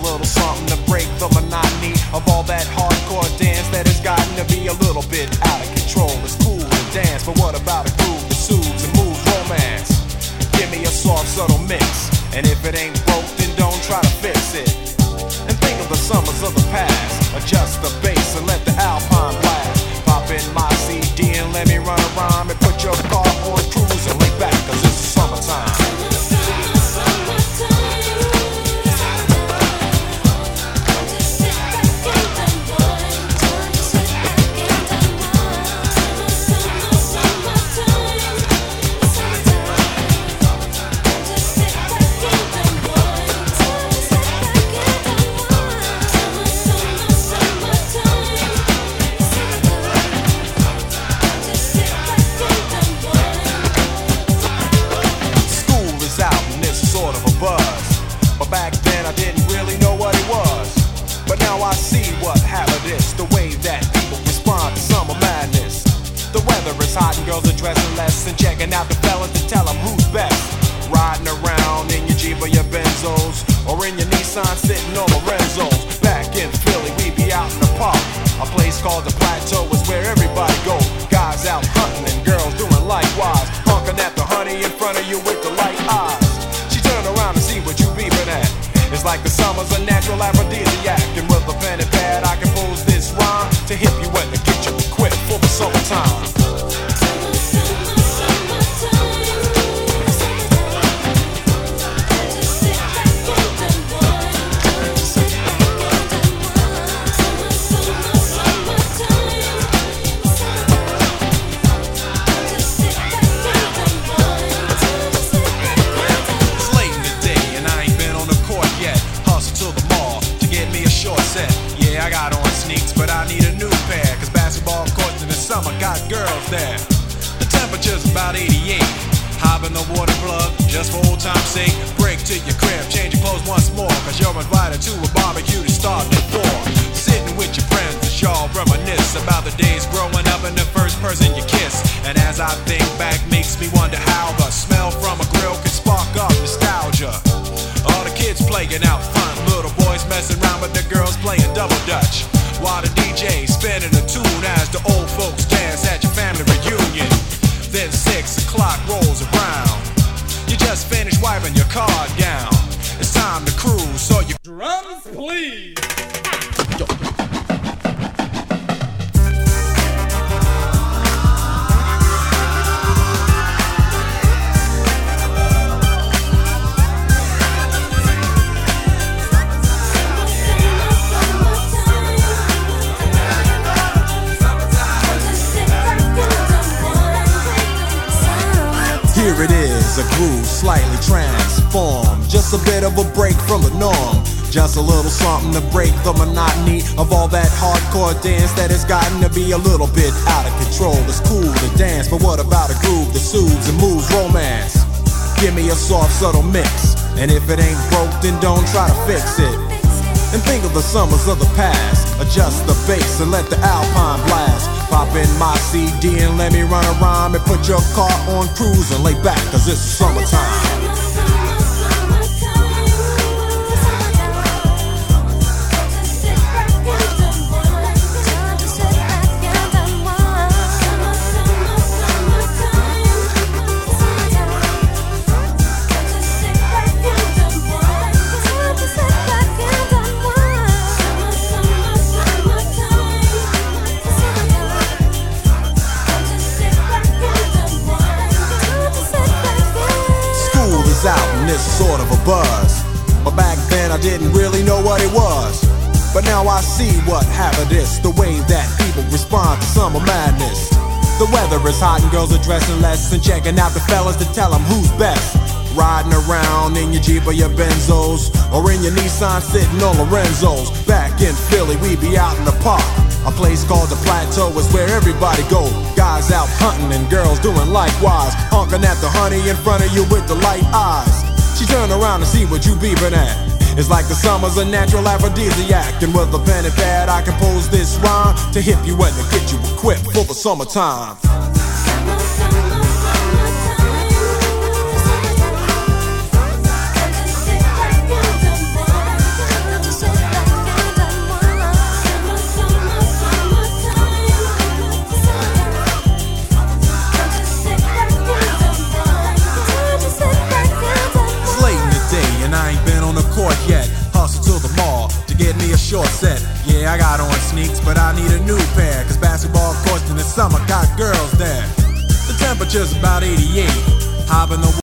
little something to break the monotony of all that hardcore dance that has gotten to be a little bit out of control. It's cool to dance, but what about a groove that soothes and moves romance? Give me a soft, subtle mix, and if it ain't broke, then don't try to fix it. And think of the summers of the past. Adjust the bass and let the Alpine blast. Pop in my CD and let me run a rhyme and put your car on cruise and lay back, cause it's summertime. I see what habit the way that people respond to summer madness. The weather is hot and girls are dressing less and checking out the fellas to tell them who's best. Riding around in your Jeep or your Benzos, or in your Nissan sitting on Lorenzo's. Back in Philly, we be out in the park. A place called the Plateau is where everybody go. Guys out hunting and girls doing likewise. Honking at the honey in front of you with the light eyes. She turned around to see what you beeping at. It's like the summer's a natural aphrodisiac. And with a pen and pad I compose this rhyme to hip you and to get you equipped for the summertime. Yeah, I got on sneaks, but I need a new pair, cause basketball courts in the summer got girls there. The temperature's about 88. Hop in the water plug, just for old time's sake. Break to your crib, change your clothes once more, cause you're invited to a barbecue to start at 4. Sitting with your friends as y'all reminisce about the days growing up and the first person you kiss. And as I think back, makes me wonder how the smell from a grill can spark up nostalgia. All the kids playing out front, little boys messing around but the girls playing double dutch, while the DJ spinning a tune as the old folks dance at your family reunion. Then 6 o'clock rolls around, you just finished wiping your car down. It's time to cruise, so you drums please. Here it is, a groove slightly transformed. Just a bit of a break from the norm. Just a little something to break the monotony of all that hardcore dance that has gotten to be a little bit out of control. It's cool to dance, but what about a groove that soothes and moves romance? Give me a soft, subtle mix, and if it ain't broke, then don't try to fix it. And think of the summers of the past. Adjust the bass and let the Alpine blast. Pop in my CD and let me run a rhyme and put your car on cruise and lay back, cause it's summertime. Out and it's sort of a buzz, but back then I didn't really know what it was. But now I see what happened is the way that people respond to summer madness. The weather is hot and girls are dressing less and checking out the fellas to tell them who's best. Riding around in your Jeep or your Benzos, or in your Nissan sitting on Lorenzo's. Back in Philly, we be out in the park. A place called the Plateau is where everybody go. Guys out hunting and girls doing likewise. Honking at the honey in front of you with the light eyes. She turned around to see what you beeping at. It's like the summer's a natural aphrodisiac. And with a pen and pad I compose this rhyme to hip you and to get you equipped for the summertime. temperature's about 88. Hop in the